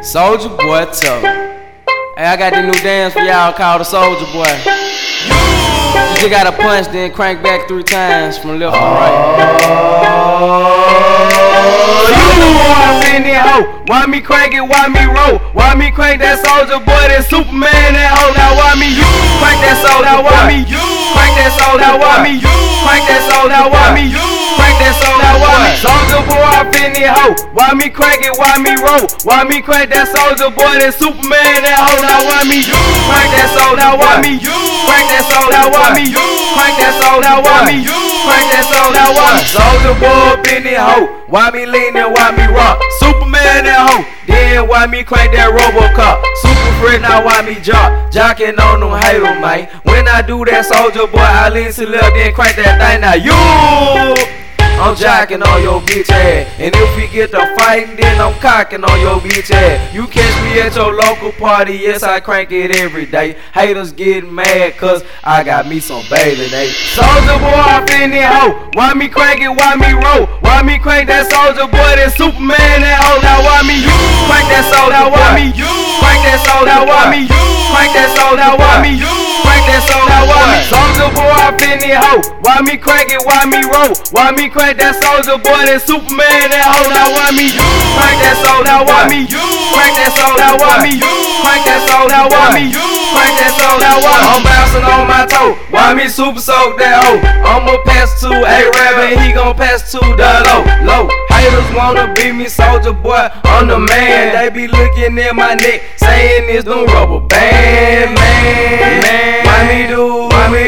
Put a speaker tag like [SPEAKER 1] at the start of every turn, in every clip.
[SPEAKER 1] Soulja Boy tough. Hey, I got the new dance for y'all called the Soulja Boy. You just gotta punch, then crank back 3 times from left to right. In that hoe, why me crank it, why me roll? Why me crank that Soulja Boy, that Superman, that hoe? Now why me you crank that soul? Now why me you crank that soul? Now why me you crank that soul? Now why me you crank that soul? Now why me Soulja Boy up in that hoe? Why me crank it, why me roll? Why me crank that Soulja Boy, that Superman, that hoe? Now why me you crank that soul? Now why me you crank that soul? Now why me you crank that soul? Now why me you crank that soul? Now why me Soulja Boy up in that hoe? Why me lean and why me rock? Superman that hoe. Then why me crank that Robocop? Super friend, now why me jocking on them haters, man. When I do that Soulja Boy, I lean to left, then crank that thing. Now you, I'm jocking on your bitch ass. And if we get to fighting, then I'm cocking on your bitch ass. You catch me at your local party, yes, I crank it every day. Haters getting mad cause I got me some bathing, eh? Soulja Boy up in that hoe. Why me crank it, why me roll? Why me crank that Soulja Boy, that Superman, that hoe? Now why me you crank that soul? Now why me you crank that soul? Now why me you crank that soul? Now why me you crank that soul? Now why me Soulja Boy up in that hoe? Why me crank it, why me roll? Why me crank that Soulja Boy, that Superman, that hoe? Now why me you crank that soul? Now why me you crank that soul? Now why me you crank that soul? Now why me you crank that soul? Now why I'm bouncing on my toe? Why me super soak that hoe? I'ma pass to A-Rab and he gon' pass to the low. Haters wanna beat me, Soulja Boy, I'm the man. They be looking at my neck, saying it's them rubber band, man. Why me do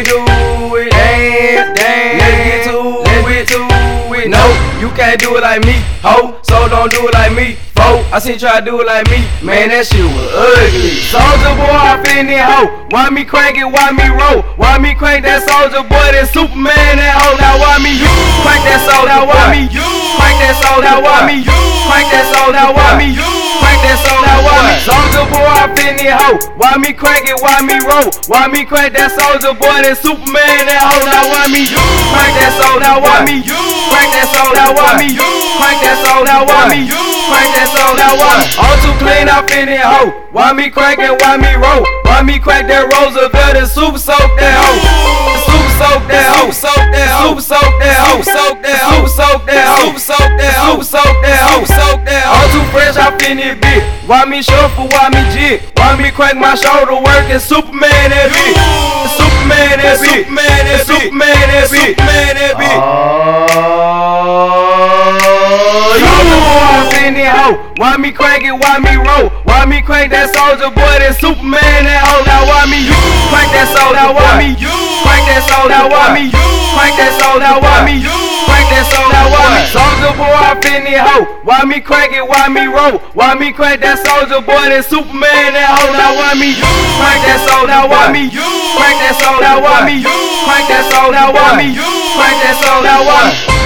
[SPEAKER 1] it? Dance, let's get to it. No, you can't do it like me, ho. So don't do it like me, fo. I seen you try to do it like me, man. That shit was ugly. Soulja Boy up in that hoe. Why me crank it? Why me roll? Why me crank that Soulja Boy, that Superman, that hoe? Now why me you crank that soul? Now why me you crank that soul? Now why me you crank that soul? Now why me you crank that soul? Now why me Soulja Boy up in that hoe? Why me crank it? Why me roll? Why me crank that Soulja Boy, that Superman, that hoe? Now why me you crank that soul? Now why me you crank that soul? Now why me you crank that soul? Now why me you crank that soul? Now why me all too clean up in that hoe? Why me crank it? Why me roll? Why me crank that Roosevelt and super soak that hoe? Super soak that hoe, soak that hoe, super soak that hoe, soak that hoe, soak that hoe, soak that hoe, soak that hoe, soak that hoe. All too fresh up in this bitch. Why me shuffle? Why me jig? Why me crank my shoulder work and Superman that bitch? Superman that bitch, Superman that bitch, Superman that bitch, Superman that bitch. Why me crank it? Why me roll? Why me crank that Soulja Boy, that Superman, that hoe? Now why me you crank that soul? Now why me you crank that soul? Now why me you crank that soul? Now why me you crank that soul? Now why me Soulja Boy up in that hoe? Why me crank it? Why me roll? Why me crank that Soulja Boy, that Superman, that hoe? Now why me you crank that soul? Now why me you crank that soul? Now why me you crank that soul? Now why me you crank that soul? Now why me